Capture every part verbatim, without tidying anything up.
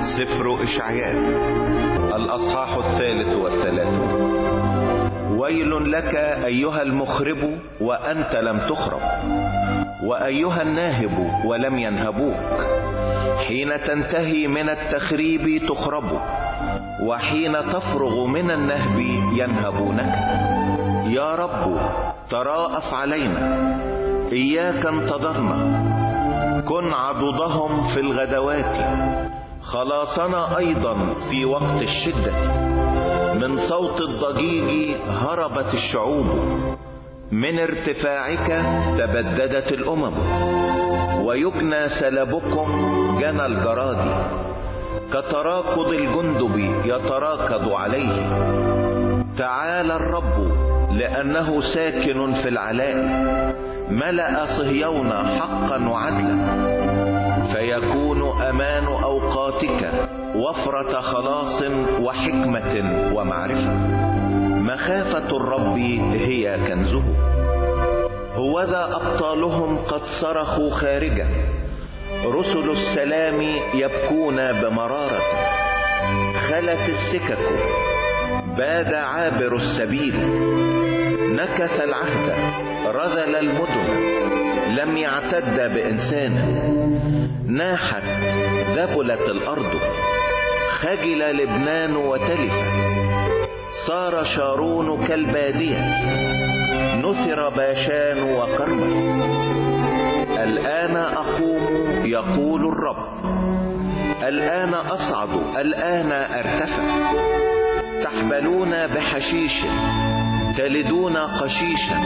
سفر إشعياء الأصحاح الثالث والثلاثون. ويل لك أيها المخرب وأنت لم تخرب، وأيها الناهب ولم ينهبوك. حين تنتهي من التخريب تخرب، وحين تفرغ من النهب ينهبونك. يا رب تراءف علينا، إياك انتظرنا. كن عضدهم في الغدوات، خلاصنا أيضا في وقت الشدة. من صوت الضجيج هربت الشعوب، من ارتفاعك تبددت الأمم. ويجنى سلبكم جنى الجراد، كتراكض الجندب يتراكض عليه. تعالى الرب لأنه ساكن في العلاء، ملأ صهيون حقا وعدلا. فيكون أمان أوقاتك وفرة خلاص وحكمة ومعرفة. مخافة الرب هي كنزه. هوذا أبطالهم قد صرخوا خارجا، رسل السلام يبكون بمرارة. خلت السكك، باد عابر السبيل. نكث العهد، رذل المدن، لم يعتد بإنسان. ناحت، ذبلت الأرض، خجل لبنان وتلف. صار شارون كالبادية، نثر باشان وكرمل. الآن أقوم يقول الرب، الآن أصعد، الآن أرتفع. تحبلون بحشيش، تلدون قشيشا.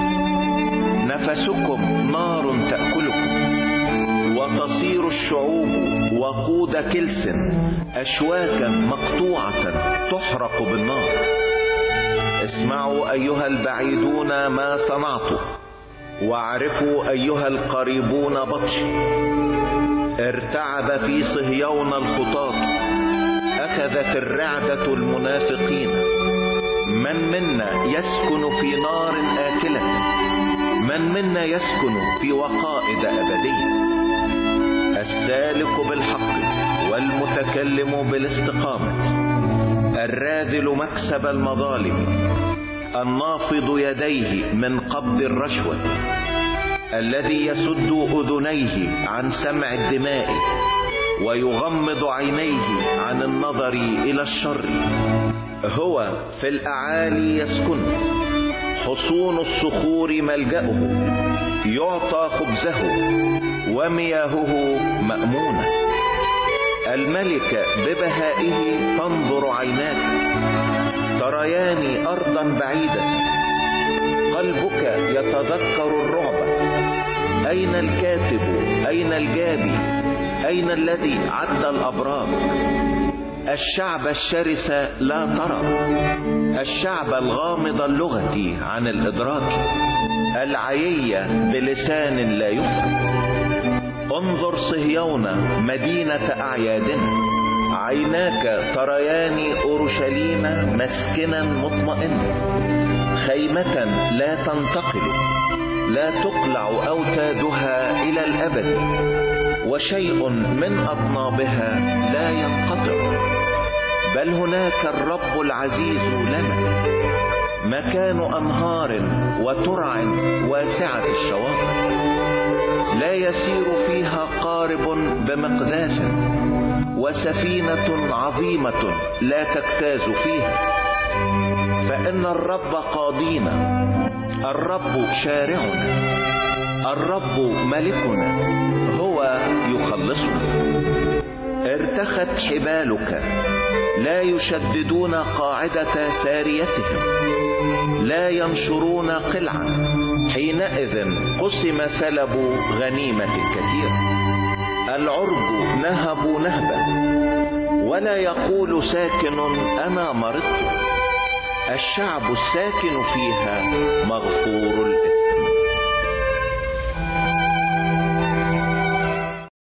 نفسكم نار تأكلكم، وتصير الشعوب وقود كلس. أشواكا مقطوعة تحرق بالنار. اسمعوا أيها البعيدون ما صنعت، واعرفوا أيها القريبون بطشي. ارتعب في صهيون الخطاة، أخذت الرعدة المنافقين. من منا يسكن في نار آكلة؟ من منا يسكن في وقائد أبدية؟ السالك بالحق والمتكلم بالاستقامة، الراذل مكسب المظالم، النافض يديه من قبض الرشوة، الذي يسد أذنيه عن سمع الدماء، ويغمض عينيه عن النظر إلى الشر. هو في الأعالي يسكن، حصون الصخور ملجأه. يعطى خبزه ومياهه مأمونة. الملك ببهائه تنظر عيناك، تريان أرضا بعيدة. قلبك يتذكر الرعب. أين الكاتب؟ أين الجابي؟ أين الذي عد الأبراج؟ الشعب الشرس لا ترى، الشعب الغامض اللغة عن الإدراك، العيي بلسان لا يفهم. انظر صهيون مدينة أعيادنا، عيناك تريان أورشليم مسكنا مطمئنا. خيمة لا تنتقل، لا تقلع أوتادها إلى الأبد، وشيء من أطنابها لا ينقطع. بل هناك الرب العزيز لنا، مكان أنهار وترع واسعة الشواطئ. لا يسير فيها قارب بمقذاف، وسفينة عظيمة لا تجتاز فيها. فإن الرب قاضينا، الرب شارعنا، الرب ملكنا، هو يخلصنا. ارتخت حبالك، لا يشددون قاعدة ساريتهم، لا ينشرون قلعا. حينئذ قسم سلب غنيمة كثيرة. العرب نهبوا نهبا، ولا يقول ساكن أنا مرضت. الشعب الساكن فيها مغفور الإثم.